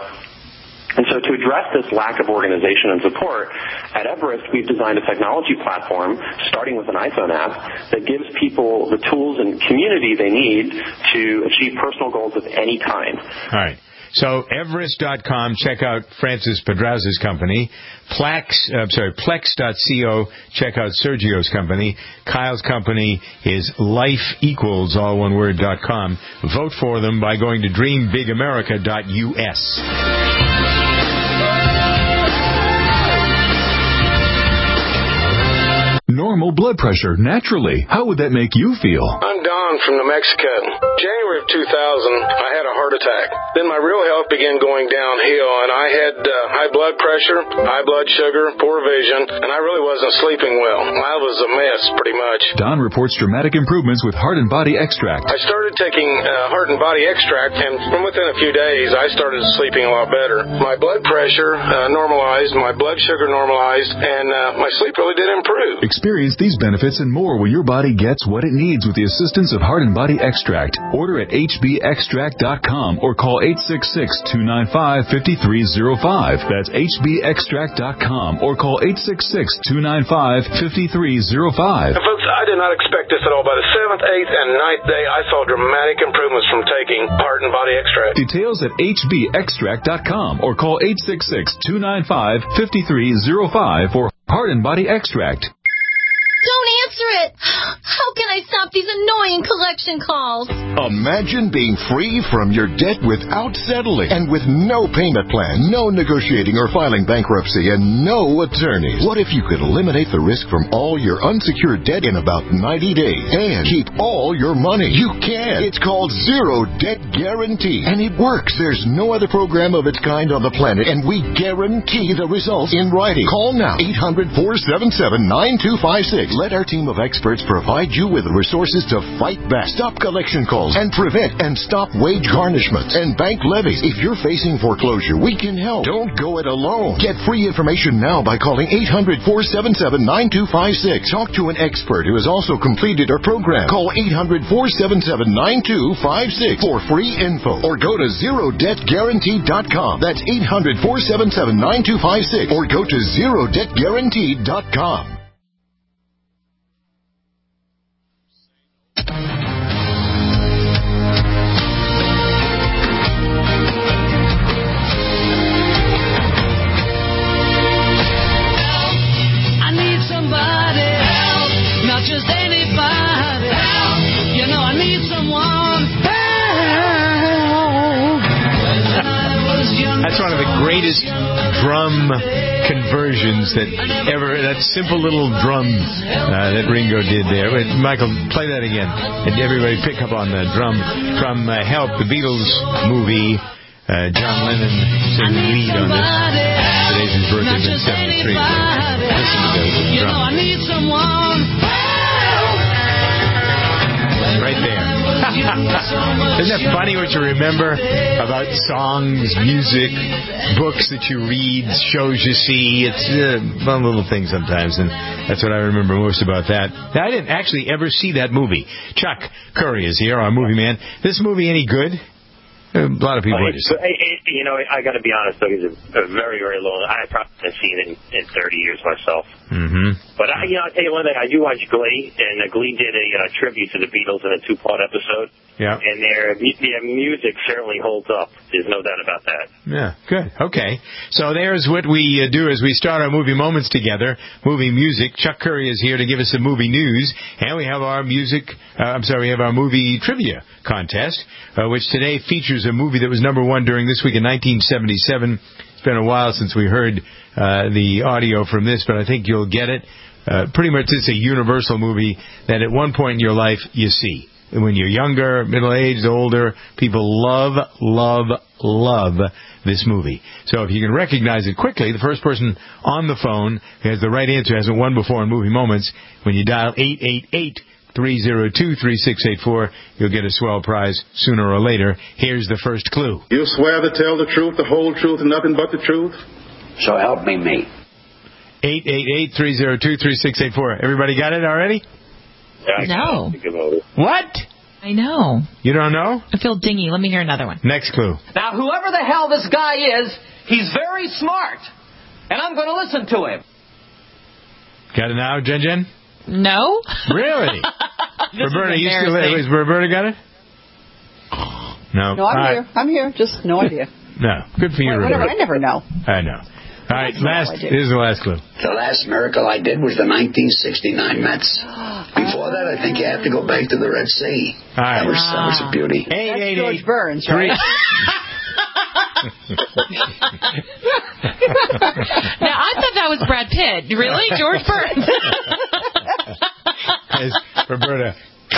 And so to address this lack of organization and support, at Everest we've designed a technology platform, starting with an iPhone app, that gives people the tools and community they need to achieve personal goals of any kind. All right. So Everest dot com, check out Francis Pedraza's company. Plex, uh, I'm sorry, Plex dot co, check out Sergio's company. Kyle's company is Life Equals, all one word, dot com. Vote for them by going to dream big america dot U S. Normal blood pressure, naturally. How would that make you feel? I'm Don. Ron from New Mexico. January of two thousand, I had a heart attack. Then my real health began going downhill, and I had uh, high blood pressure, high blood sugar, poor vision, and I really wasn't sleeping well. I was a mess, pretty much. Don reports dramatic improvements with Heart and Body Extract. I started taking uh, Heart and Body Extract, and from within a few days, I started sleeping a lot better. My blood pressure uh, normalized, my blood sugar normalized, and uh, my sleep really did improve. Experience these benefits and more when your body gets what it needs with the assistance of Heart and Body Extract. Order at H B extract dot com or call eight six six, two nine five, five three zero five. That's H B extract dot com or call eight six six, two nine five, five three zero five. And folks, I did not expect this at all. By the seventh, eighth, and ninth day, I saw dramatic improvements from taking Heart and Body Extract. Details at H B extract dot com or call eight six six, two nine five, five three zero five for Heart and Body Extract. Don't answer it! How can I stop these annoying collection calls? Imagine being free from your debt without settling and with no payment plan, no negotiating or filing bankruptcy, and no attorneys. What if you could eliminate the risk from all your unsecured debt in about ninety days and keep all your money? You can. It's called Zero Debt Guarantee, and it works. There's no other program of its kind on the planet, and we guarantee the results in writing. Call now, eight hundred, four seven seven, nine two five six. Let our team of experts provide you with the resources to fight back, stop collection calls, and prevent and stop wage garnishments and bank levies. If you're facing foreclosure, we can help. Don't go it alone. Get free information now by calling eight hundred, four seven seven, nine two five six. Talk to an expert who has also completed our program. Call eight hundred, four seven seven, nine two five six for free info or go to zero debt guarantee dot com. That's eight hundred, four seven seven, nine two five six or go to zero debt guarantee dot com. That's one of the greatest drum conversions that ever, that simple little drum uh, that Ringo did there. But Michael, play that again. And everybody pick up on the drum from uh, Help, the Beatles movie. Uh, John Lennon sings the lead on this. Today's his birthday, in seventy-three. So listen to the drum. Right there. Isn't that funny what you remember about songs, music, books that you read, shows you see? It's uh, fun little things sometimes, and that's what I remember most about that. Now, I didn't actually ever see that movie. Chuck Curry is here, our movie man. This movie any good? A lot of people. Well, it's, it, you know, I got to be honest, though, it's a, a very, very long. I probably haven't seen it in, in thirty years myself. Mm-hmm. But I, you know, I'll tell you one thing. I do watch Glee, and uh, Glee did a uh, tribute to the Beatles in a two-part episode. Yeah. And their, their music certainly holds up. There's no doubt about that. Yeah, good. Okay. So there's what we uh, do as we start our movie moments together. Movie music. Chuck Curry is here to give us some movie news, and we have our music. Uh, I'm sorry, we have our movie trivia contest, uh, which today features a movie that was number one during this week in nineteen seventy-seven. It's been a while since we heard uh, the audio from this, but I think you'll get it. Uh, pretty much it's a universal movie that at one point in your life you see. When you're younger, middle-aged, older, people love, love, love this movie. So if you can recognize it quickly, the first person on the phone who has the right answer, hasn't won before in Movie Moments, when you dial eight eight eight, three oh two, three six eight four, you'll get a swell prize sooner or later. Here's the first clue. You swear to tell the truth, the whole truth, and nothing but the truth? So help me, me. eight eight eight, three oh two, three six eight four. Everybody got it already? No. What? I know. You don't know? I feel dingy. Let me hear another one. Next clue. Now, whoever the hell this guy is, he's very smart. And I'm going to listen to him. Got it now, Jen Jen? No. Really? Roberta, you still is Roberta got it? No. No, I'm All here. right. I'm here. Just no idea. No. Good for you, Whatever. Roberta. I never know. I know. All right, last. Here's the last clue. The last miracle I did was the nineteen sixty-nine Mets. Before that, I think you have to go back to the Red Sea. All right. That was, that was a beauty. Eight, That's eight, George eight, Burns, three. right? Now, I thought that was Brad Pitt. Really? George Burns? As Roberta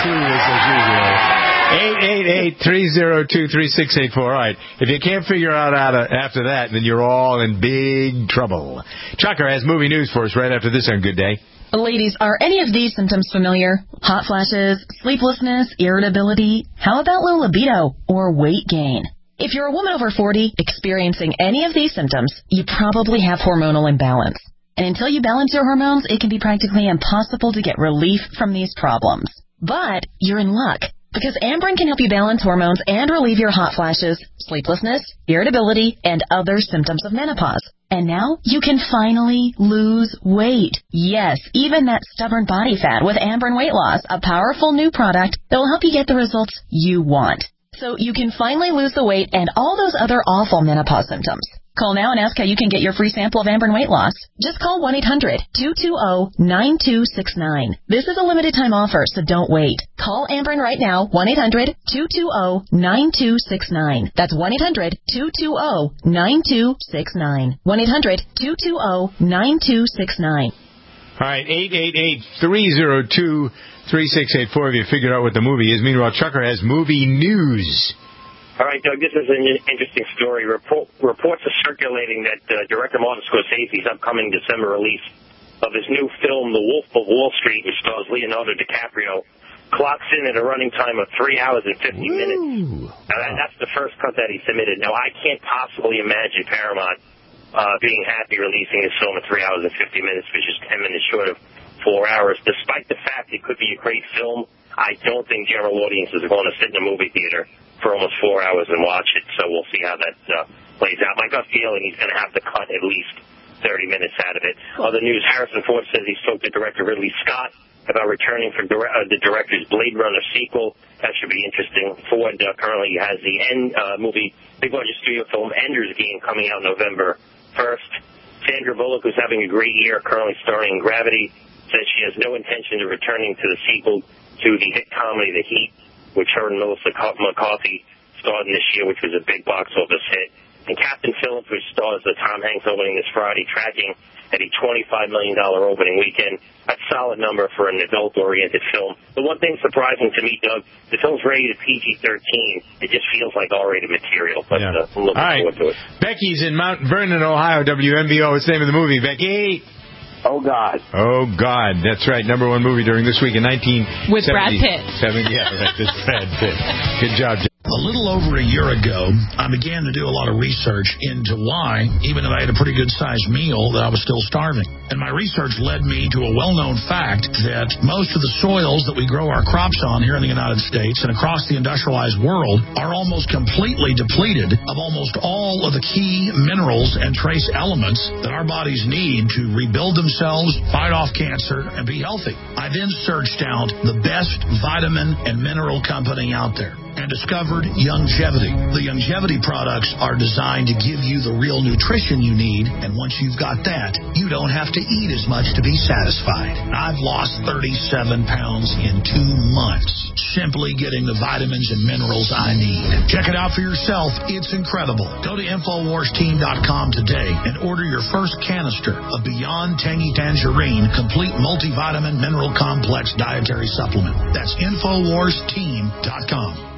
clueless as usual. eight eight eight, three oh two, three six eight four. All right. If you can't figure out how to, after that, then you're all in big trouble. Chucker has movie news for us right after this on Good Day. Ladies, are any of these symptoms familiar? Hot flashes, sleeplessness, irritability? How about low libido or weight gain? If you're a woman over forty experiencing any of these symptoms, you probably have hormonal imbalance. And until you balance your hormones, it can be practically impossible to get relief from these problems. But you're in luck, because Amberen can help you balance hormones and relieve your hot flashes, sleeplessness, irritability, and other symptoms of menopause. And now you can finally lose weight. Yes, even that stubborn body fat with Amberen Weight Loss, a powerful new product that will help you get the results you want. So you can finally lose the weight and all those other awful menopause symptoms. Call now and ask how you can get your free sample of Amberen Weight Loss. Just call one eight hundred, two two zero, nine two six nine. This is a limited time offer, so don't wait. Call Amberen right now, one eight hundred, two two zero, nine two six nine. That's one eight hundred, two two zero, nine two six nine. one eight hundred, two two zero, nine two six nine. All right, eight eight eight, three oh two, three six eight four if you figured out what the movie is. Meanwhile, Chucker has movie news. All right, Doug, this is an interesting story. Report, reports are circulating that uh, director Martin Scorsese's upcoming December release of his new film, The Wolf of Wall Street, which stars Leonardo DiCaprio, clocks in at a running time of three hours and fifty Ooh. minutes. Now, that, that's the first cut that he submitted. Now, I can't possibly imagine Paramount uh, being happy releasing his film at three hours and fifty minutes, which is ten minutes short of four hours. Despite the fact it could be a great film, I don't think general audiences are going to sit in a movie theater for almost four hours and watch it, so we'll see how that uh, plays out. My gut feeling he's going to have to cut at least thirty minutes out of it. Other news, Harrison Ford says he spoke to director Ridley Scott about returning for dire- uh, the director's Blade Runner sequel. That should be interesting. Ford uh, currently has the end, uh, movie, big budget studio film Ender's Game coming out November first. Sandra Bullock, who's having a great year, currently starring in Gravity, says she has no intention of returning to the sequel to the hit comedy The Heat, which her and Melissa McCarthy starred in this year, which was a big box office hit. And Captain Phillips, which stars the Tom Hanks opening this Friday, tracking at a twenty-five million dollars opening weekend. A solid number for an adult-oriented film. The one thing surprising to me, Doug, the film's rated P G thirteen. It just feels like R-rated material, but yeah. uh, I'm looking All right. forward to it. Becky's in Mount Vernon, Ohio, W M B O. What's the name of the movie, Becky? Oh, God. Oh, God. That's right. Number one movie during this week in nineteen seventy. With Brad Pitt. Yeah, right. With Brad Pitt. Good job, Jeff. A little over a year ago, I began to do a lot of research into why, even if I had a pretty good-sized meal, that I was still starving. And my research led me to a well-known fact that most of the soils that we grow our crops on here in the United States and across the industrialized world are almost completely depleted of almost all of the key minerals and trace elements that our bodies need to rebuild themselves, fight off cancer, and be healthy. I then searched out the best vitamin and mineral company out there and discovered Youngevity. The Youngevity products are designed to give you the real nutrition you need, and once you've got that, you don't have to eat as much to be satisfied. I've lost thirty-seven pounds in two months, simply getting the vitamins and minerals I need. Check it out for yourself. It's incredible. Go to Infowars Team dot com today and order your first canister of Beyond Tangy Tangerine Complete Multivitamin Mineral Complex Dietary Supplement. That's Infowars Team dot com.